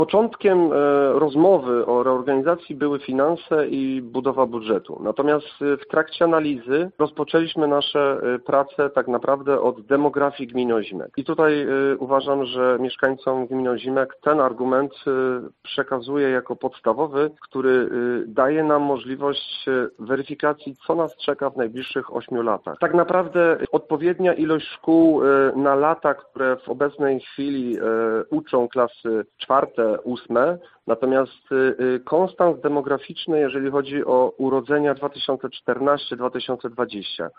Początkiem rozmowy o reorganizacji były finanse i budowa budżetu. Natomiast w trakcie analizy rozpoczęliśmy nasze prace tak naprawdę od demografii gminy Ozimek. I tutaj uważam, że mieszkańcom gminy Ozimek ten argument przekazuję jako podstawowy, który daje nam możliwość weryfikacji, co nas czeka w najbliższych 8 latach. Tak naprawdę odpowiednia ilość szkół na lata, które w obecnej chwili uczą klasy 4, 8, natomiast konstans demograficzny, jeżeli chodzi o urodzenia 2014-2020,